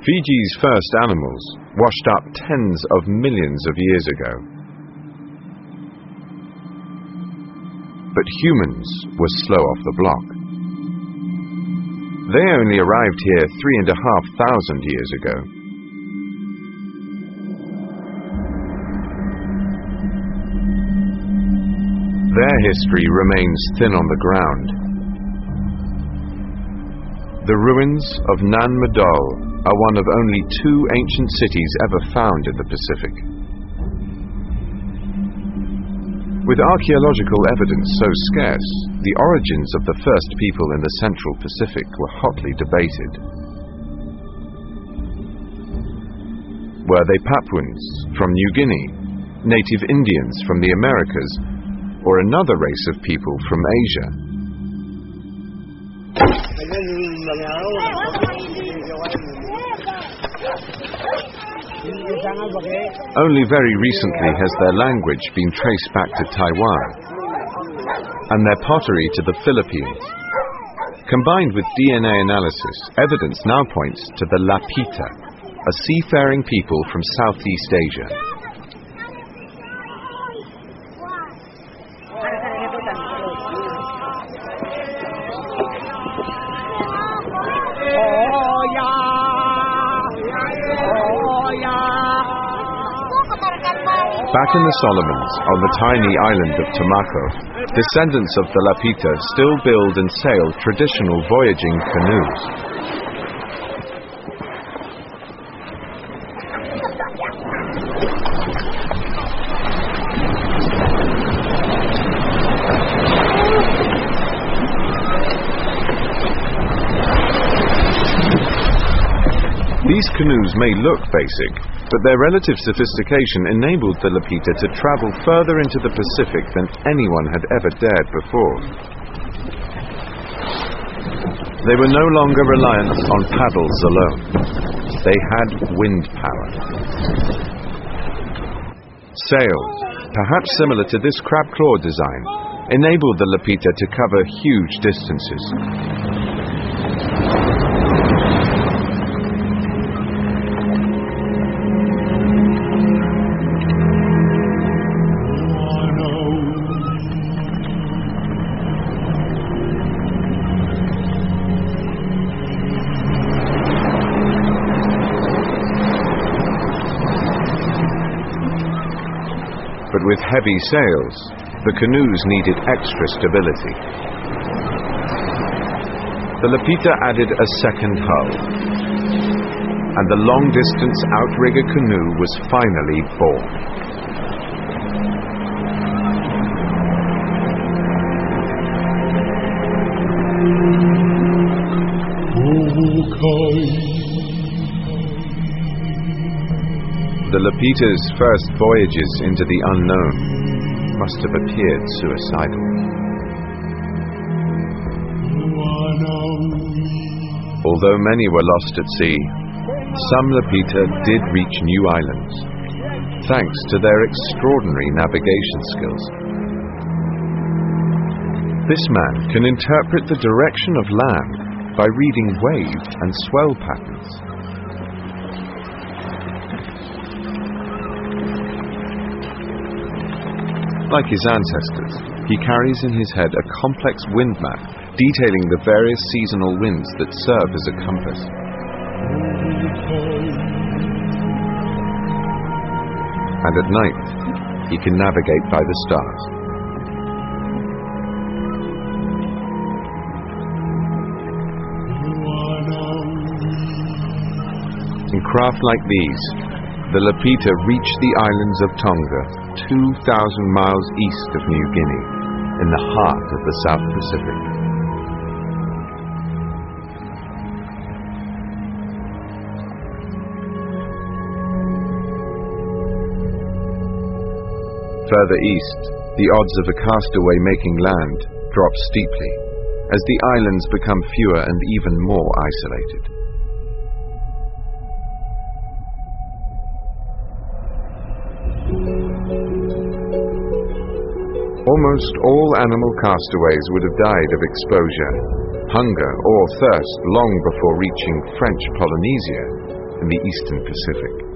Fiji's first animals washed up tens of millions of years ago. But humans were slow off the block. They only arrived here 3,500 years ago. Their history remains thin on the ground. The ruins of Nan Madol are one of only 2 ancient cities ever found in the Pacific. With archaeological evidence so scarce, the origins of the first people in the Central Pacific were hotly debated. Were they Papuans from New Guinea, native Indians from the Americas, or another race of people from Asia? Only very recently has their language been traced back to Taiwan, and their pottery to the Philippines. Combined with DNA analysis, evidence now points to the Lapita, a seafaring people from Southeast Asia. Back in the Solomons, on the tiny island of Tomako, descendants of the Lapita still build and sail traditional voyaging canoes. These canoes may look basic, but their relative sophistication enabled the Lapita to travel further into the Pacific than anyone had ever dared before. They were no longer reliant on paddles alone. They had wind power. Sails, perhaps similar to this crab claw design, enabled the Lapita to cover huge distances. But with heavy sails, the canoes needed extra stability. The Lapita added a second hull, and the long-distance outrigger canoe was finally born. The Lapita's first voyages into the unknown must have appeared suicidal. Although many were lost at sea, some Lapita did reach new islands, thanks to their extraordinary navigation skills. This man can interpret the direction of land by reading wave and swell patterns. Like his ancestors, he carries in his head a complex wind map detailing the various seasonal winds that serve as a compass. And at night, he can navigate by the stars. In craft like these, the Lapita reached the islands of Tonga, 2,000 miles east of New Guinea, in the heart of the South Pacific. Further east, the odds of a castaway making land drop steeply, as the islands become fewer and even more isolated. Almost all animal castaways would have died of exposure, hunger, or thirst long before reaching French Polynesia in in the eastern Pacific.